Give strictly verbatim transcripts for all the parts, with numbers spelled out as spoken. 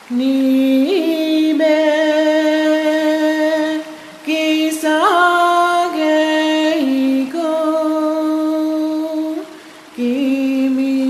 Nibe Kisageiko Kimi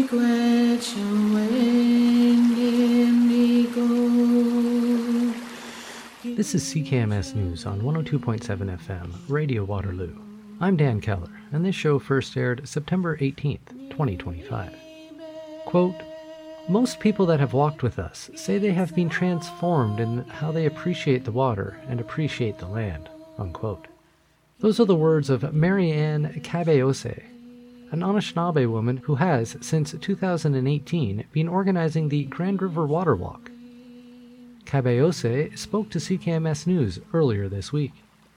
Kwechuendigo. This is C K M S News on one oh two point seven F M, Radio Waterloo. I'm Dan Keller, and this show first aired September eighteenth, twenty twenty-five. Quote, "Most people that have walked with us say they have been transformed in how they appreciate the water and appreciate the land." Unquote. Those are the words of Mary Ann Kabeose, an Anishinaabe woman who has, since two thousand eighteen, been organizing the Grand River Water Walk. Kabeose spoke to C K M S News earlier this week.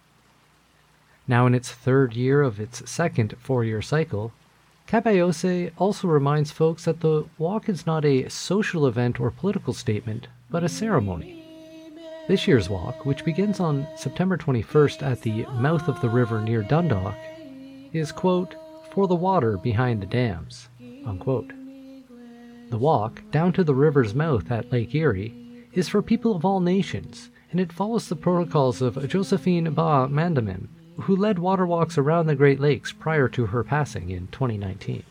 Now in its third year of its second four-year cycle, Kabeose also reminds folks that the walk is not a social event or political statement, but a ceremony. This year's walk, which begins on September twenty-first at the mouth of the river near Dundalk, is, quote, "for the water behind the dams," unquote. The walk, down to the river's mouth at Lake Erie, is for people of all nations, and it follows the protocols of Josephine Ba Mandamin, who led water walks around the Great Lakes prior to her passing in twenty nineteen.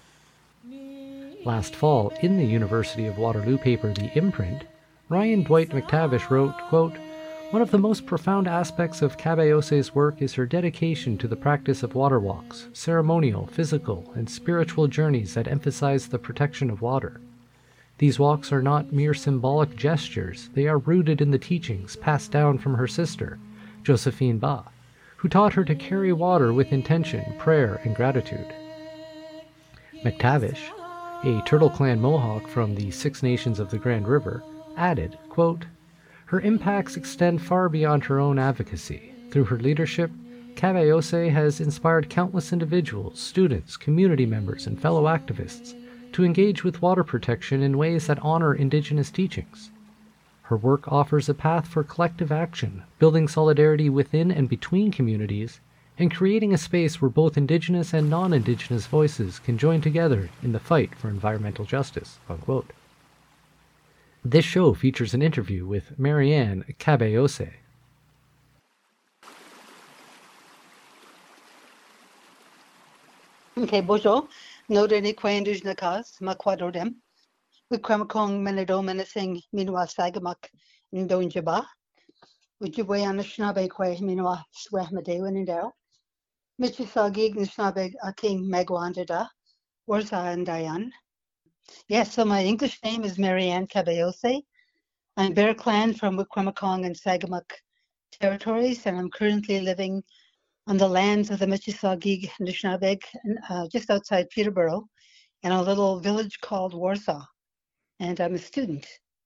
Last fall, in the University of Waterloo paper The Imprint, Ryan Dwight McTavish wrote, quote, "One of the most profound aspects of Kabeose's work is her dedication to the practice of water walks, ceremonial, physical, and spiritual journeys that emphasize the protection of water. These walks are not mere symbolic gestures, they are rooted in the teachings passed down from her sister, Josephine Ba, who taught her to carry water with intention, prayer, and gratitude." McTavish, a Turtle Clan Mohawk from the Six Nations of the Grand River, added, quote, "Her impacts extend far beyond her own advocacy. Through her leadership, Kabeose has inspired countless individuals, students, community members, and fellow activists to engage with water protection in ways that honor Indigenous teachings. Her work offers a path for collective action, building solidarity within and between communities, and creating a space where both Indigenous and non-Indigenous voices can join together in the fight for environmental justice." Unquote. This show features an interview with Mary Ann Kabeose. Okay, bonjour. Nodeni Quainduj Nakas, Makwadodem. Wikwamakong Menado Menacing Minwa Sagamak Ndonjaba. Ujibwe Anishnabe Quay Minwa Swahmade Winindale. Michisagi Nishnabe a King Megwandada. Warza and Diane. Yes, so my English name is Marianne Kabeose. I'm Bear Clan from Wikwamakong and Sagamak territories, and I'm currently living on the lands of the Mississauga Anishinaabe, uh, just outside Peterborough, in a little village called Warsaw. And I'm a student.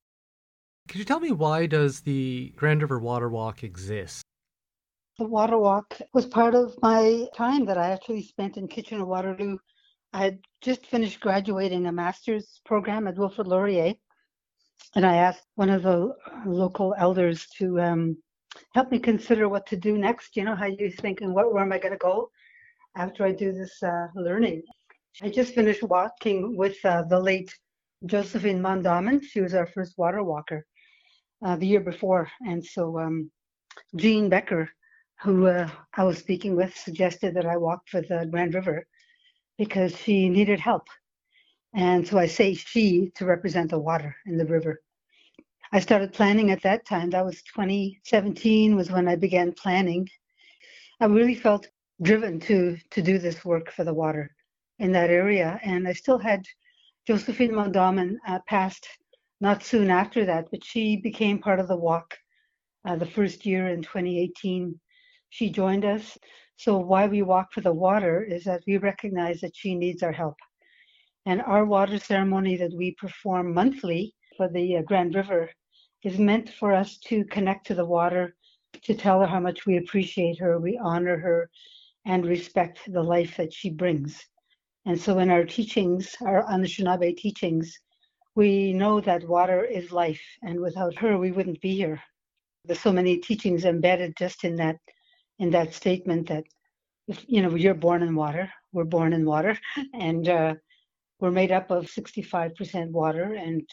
Could you tell me, why does the Grand River Water Walk exist? The Water Walk was part of my time that I actually spent in Kitchener-Waterloo. I had just finished graduating a master's program at Wilfrid Laurier, and I asked one of the local elders to um, help me consider what to do next. You know, how you're thinking, what, where am I going to go after I do this uh, learning? I just finished walking with uh, the late Josephine Mondamin. She was our first water walker uh, the year before. And so um, Jean Becker, who uh, I was speaking with, suggested that I walk for the Grand River because she needed help. And so I say she to represent the water in the river. I started planning at that time. That was twenty seventeen was when I began planning. I really felt driven to, to do this work for the water in that area. And I still had Josephine Mondamin uh, passed not soon after that, but she became part of the walk uh, the first year in twenty eighteen. She joined us. So why we walk for the water is that we recognize that she needs our help. And our water ceremony that we perform monthly for the uh, Grand River is meant for us to connect to the water, to tell her how much we appreciate her, we honor her, and respect the life that she brings. And so in our teachings, our Anishinaabe teachings, we know that water is life, and without her, we wouldn't be here. There's so many teachings embedded just in that, in that statement that, if, you know, you're born in water, we're born in water, and uh, we're made up of sixty-five percent water, and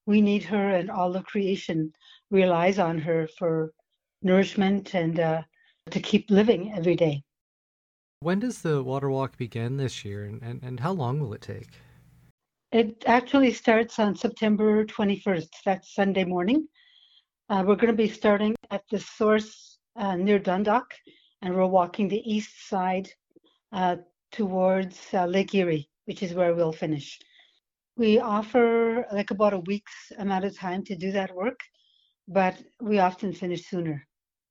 we need her, and all of creation relies on her for nourishment and uh, to keep living every day. When does the water walk begin this year, and, and, and how long will it take? It actually starts on September twenty-first. That's Sunday morning. Uh, we're going to be starting at the source uh, near Dundalk, and we're walking the east side uh, towards uh, Lake Erie, which is where we'll finish. We offer like about a week's amount of time to do that work, but we often finish sooner.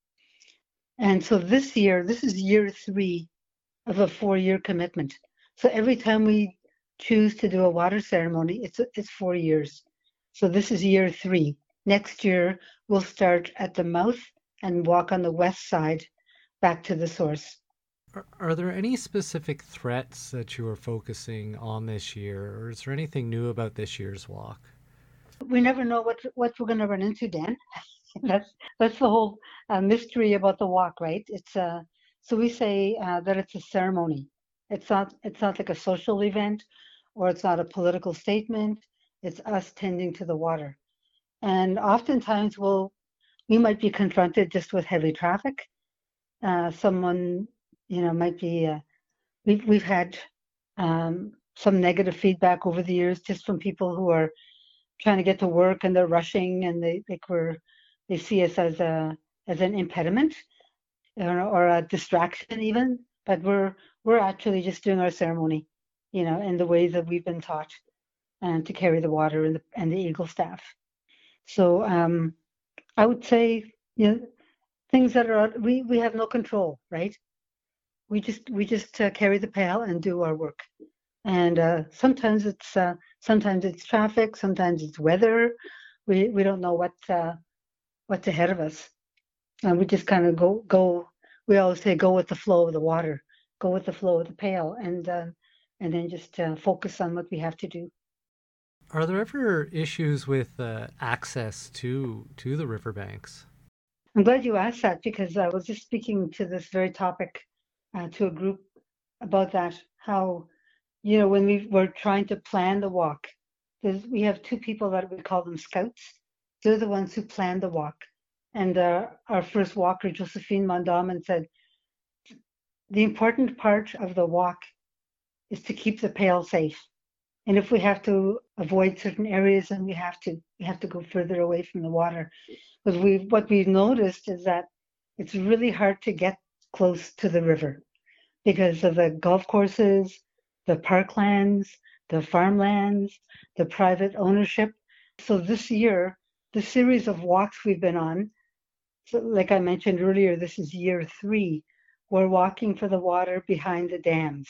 And so this year, this is year three of a four-year commitment. So every time we choose to do a water ceremony, it's it's four years. So this is year three. Next year, we'll start at the mouth and walk on the west side back to the source. Are, are there any specific threats that you are focusing on this year, or is there anything new about this year's walk? We never know what what we're going to run into, Dan. that's that's the whole uh, mystery about the walk, right? It's uh, so we say uh, that it's a ceremony. It's not it's not like a social event, or it's not a political statement. It's us tending to the water. And oftentimes we'll, we might be confronted just with heavy traffic. Uh, someone, you know, might be, uh, we've, we've had um, some negative feedback over the years just from people who are trying to get to work and they're rushing and they, like we're, they see us as a, as an impediment or, or a distraction even, but we're, we're actually just doing our ceremony, you know, in the ways that we've been taught and to carry the water and the, and the eagle staff. So um, I would say, you know, things that are we we have no control, right? We just we just uh, carry the pail and do our work. And uh, sometimes it's uh, sometimes it's traffic, sometimes it's weather. We we don't know what uh, what's ahead of us, and we just kind of go go. We always say go with the flow of the water, go with the flow of the pail, and uh, and then just uh, focus on what we have to do. Are there ever issues with uh, access to to the riverbanks? I'm glad you asked that because I was just speaking to this very topic uh, to a group about that. How, you know, when we were trying to plan the walk, there's, we have two people that we call them scouts. They're the ones who plan the walk. And uh, our first walker, Josephine Mondaman, said, the important part of the walk is to keep the pail safe. And if we have to avoid certain areas, then we have to we have to go further away from the water. But we what we've noticed is that it's really hard to get close to the river because of the golf courses, the parklands, the farmlands, the private ownership. So this year, the series of walks we've been on, so like I mentioned earlier, this is year three. We're walking for the water behind the dams.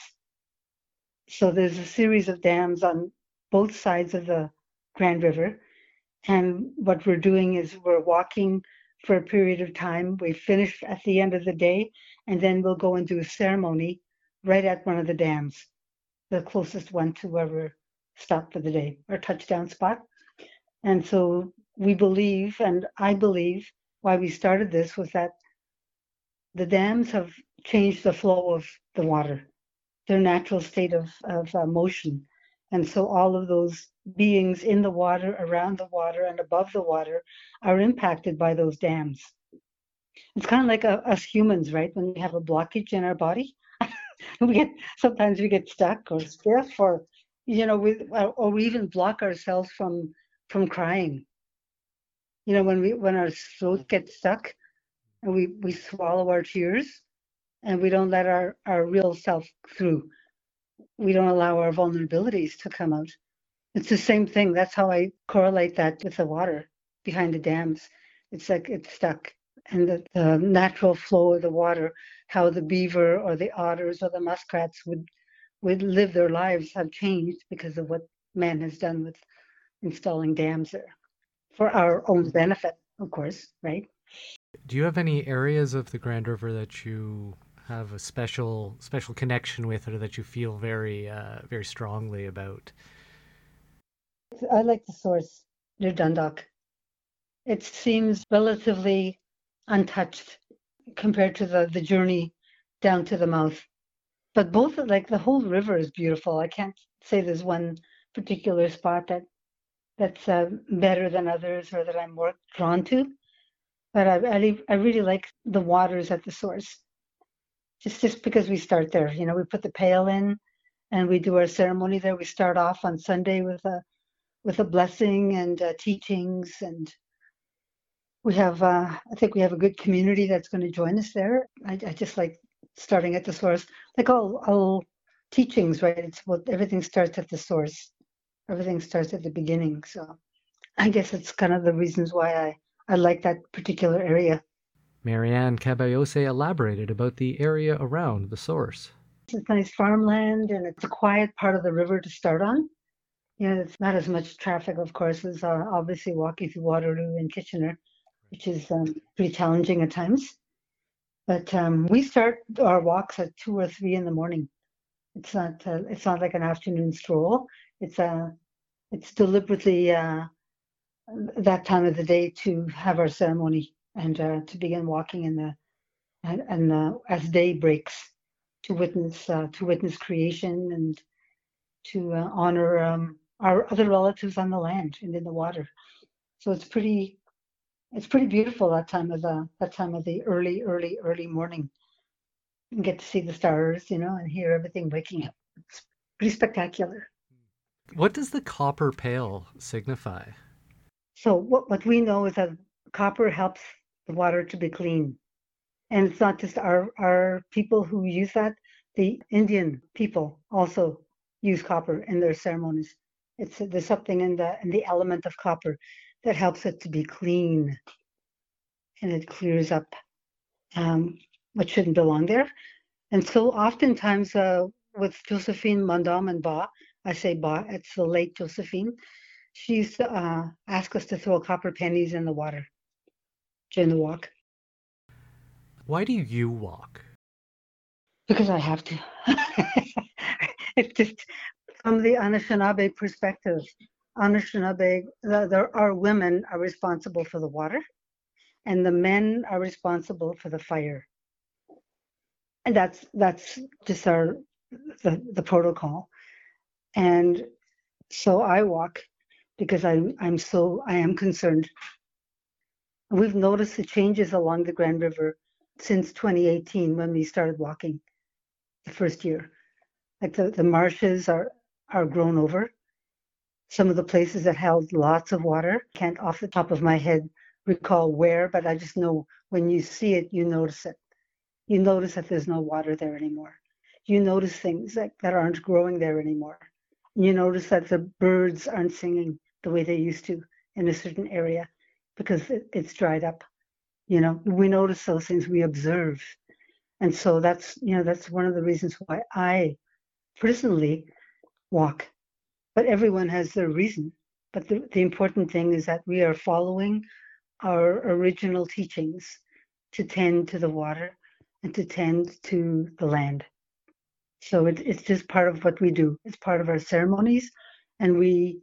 So there's a series of dams on both sides of the Grand River. And what we're doing is we're walking for a period of time. We finish at the end of the day, and then we'll go and do a ceremony right at one of the dams, the closest one to where we're stopped for the day, our touchdown spot. And so we believe, and I believe why we started this was that the dams have changed the flow of the water, their natural state of, of uh, motion. And so all of those beings in the water, around the water, and above the water are impacted by those dams. It's kind of like a, us humans, right? When we have a blockage in our body, we get sometimes we get stuck or stiff, or you know, we or we even block ourselves from from crying. You know, when we when our throat gets stuck, and we we swallow our tears, and we don't let our our real self through. We don't allow our vulnerabilities to come out. It's the same thing. That's how I correlate that with the water behind the dams. It's like it's stuck. And the, the natural flow of the water, how the beaver or the otters or the muskrats would would live their lives have changed because of what man has done with installing dams there for our own benefit, of course, right? Do you have any areas of the Grand River that you have a special special connection with, or that you feel very uh, very strongly about? I like the source near Dundalk. It seems relatively untouched compared to the, the journey down to the mouth. But both, like the whole river is beautiful. I can't say there's one particular spot that that's uh, better than others or that I'm more drawn to. But I, I, really- I really like the waters at the source, just just because we start there. You know, we put the pail in and we do our ceremony there. We start off on Sunday with a with a blessing and uh, teachings, and we have uh, I think we have a good community that's going to join us there. I, I just like starting at the source, like all all teachings, right? It's what everything starts at the source. Everything starts at the beginning. So I guess it's kind of the reasons why I I like that particular area. Marianne Caballose elaborated about the area around the source. It's nice farmland and it's a quiet part of the river to start on. You know, it's not as much traffic, of course, as uh, obviously walking through Waterloo and Kitchener, which is um, pretty challenging at times. But um, we start our walks at two or three in the morning. It's not uh, it's not like an afternoon stroll. It's uh, it's deliberately uh, that time of the day to have our ceremony and uh, to begin walking in the and, and uh, as day breaks to witness uh, to witness creation and to uh, honor um, our other relatives on the land and in the water. So it's pretty it's pretty beautiful that time of the that time of the early early early morning. You get to see the stars, you know, and hear everything waking up. It's pretty spectacular. What does the copper pail signify? So what what we know is that copper helps the water to be clean. And it's not just our, our people who use that. The Indian people also use copper in their ceremonies. It's there's something in the in the element of copper that helps it to be clean, and it clears up um, what shouldn't belong there. And so oftentimes uh, with Josephine Mondom and Ba, I say Ba, it's the late Josephine, she used to uh, ask us to throw copper pennies in the water during the walk. Why do you walk? Because I have to. It's just from the Anishinaabe perspective. Anishinaabe, the, there are women are responsible for the water, and the men are responsible for the fire. And that's that's just our the, the protocol. And so I walk because I'm I'm so I am concerned. We've noticed the changes along the Grand River since twenty eighteen when we started walking the first year. Like the, the marshes are are grown over. Some of the places that held lots of water, can't off the top of my head recall where, but I just know when you see it, you notice it. You notice that there's no water there anymore. You notice things that, that aren't growing there anymore. You notice that the birds aren't singing the way they used to in a certain area because it, it's dried up. You know, we notice those things, we observe. And so that's, you know, that's one of the reasons why I personally walk. But everyone has their reason. But the, the important thing is that we are following our original teachings to tend to the water and to tend to the land. So it, it's just part of what we do. It's part of our ceremonies, and we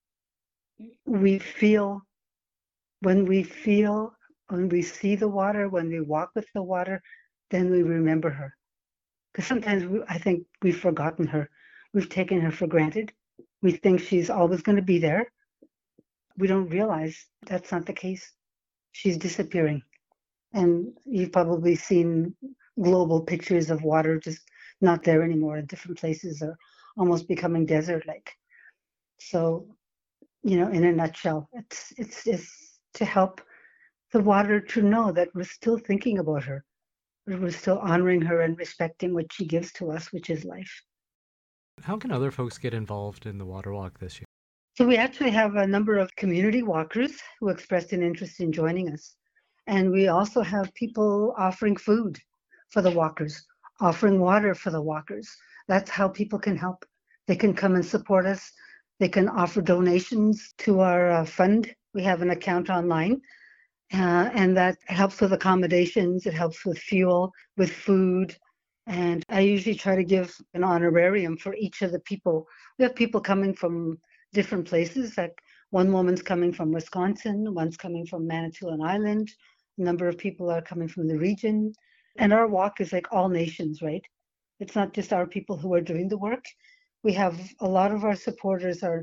we feel when we feel when we see the water, when we walk with the water, then we remember her. Because sometimes we, I think we've forgotten her. We've taken her for granted. We think she's always going to be there. We don't realize that's not the case. She's disappearing. And you've probably seen global pictures of water just not there anymore in different places or almost becoming desert-like. So, you know, in a nutshell, it's it's it's to help the water to know that we're still thinking about her. We're still honoring her and respecting what she gives to us, which is life. How can other folks get involved in the water walk this year? So we actually have a number of community walkers who expressed an interest in joining us. And we also have people offering food for the walkers, offering water for the walkers. That's how people can help. They can come and support us. They can offer donations to our uh, fund. We have an account online, uh, and that helps with accommodations. It helps with fuel, with food. And I usually try to give an honorarium for each of the people. We have people coming from different places. Like one woman's coming from Wisconsin, one's coming from Manitoulin Island. A number of people are coming from the region. And our walk is like all nations, right? It's not just our people who are doing the work. We have a lot of our supporters are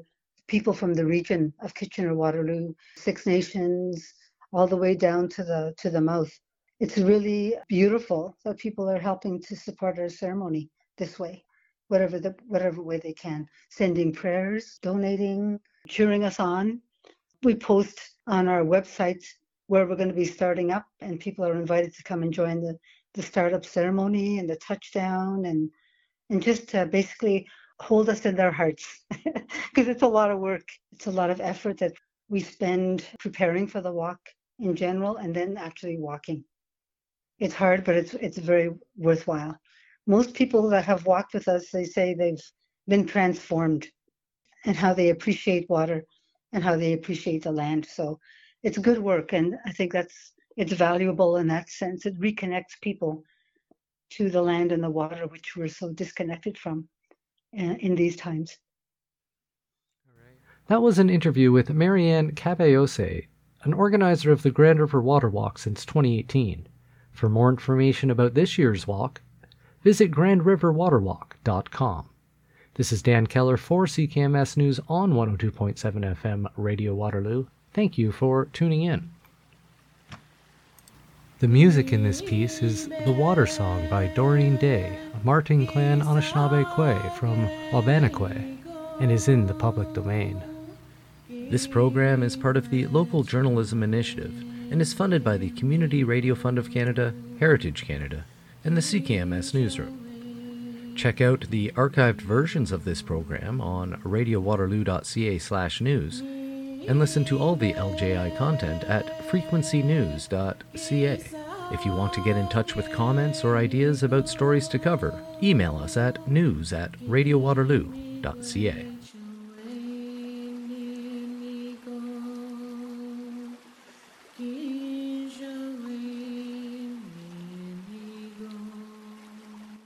people from the region of Kitchener-Waterloo, Six Nations, all the way down to the to the mouth. It's really beautiful that people are helping to support our ceremony this way, whatever the whatever way they can, sending prayers, donating, cheering us on. We post on our website where we're going to be starting up, and people are invited to come and join the, the startup ceremony and the touchdown, and and just uh, basically hold us in their hearts, because it's a lot of work. It's a lot of effort that we spend preparing for the walk in general, and then actually walking. It's hard, but it's it's very worthwhile. Most people that have walked with us, they say they've been transformed, and how they appreciate water and how they appreciate the land. So it's good work, and I think that's it's valuable in that sense. It reconnects people to the land and the water, which we're so disconnected from uh, in these times. That was an interview with Marianne Caballose, an organizer of the Grand River Water Walk since twenty eighteen. For more information about this year's walk, visit grand river water walk dot com. This is Dan Keller for C K M S News on one oh two point seven F M Radio Waterloo. Thank you for tuning in. The music in this piece is The Water Song by Doreen Day, a Martin Clan Anishinaabe Kwe from Wabanakwe, and is in the public domain. This program is part of the Local Journalism Initiative and is funded by the Community Radio Fund of Canada, Heritage Canada, and the C K M S Newsroom. Check out the archived versions of this program on radio waterloo dot c a slash news and listen to all the L J I content at frequency news dot c a. If you want to get in touch with comments or ideas about stories to cover, email us at news at radio waterloo dot c a.